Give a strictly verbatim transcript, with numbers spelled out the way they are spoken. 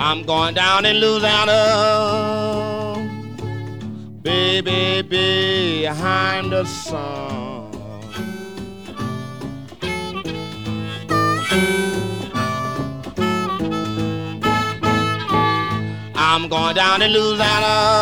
I'm going down in Louisiana, baby, behind the sun. I'm going down in Louisiana.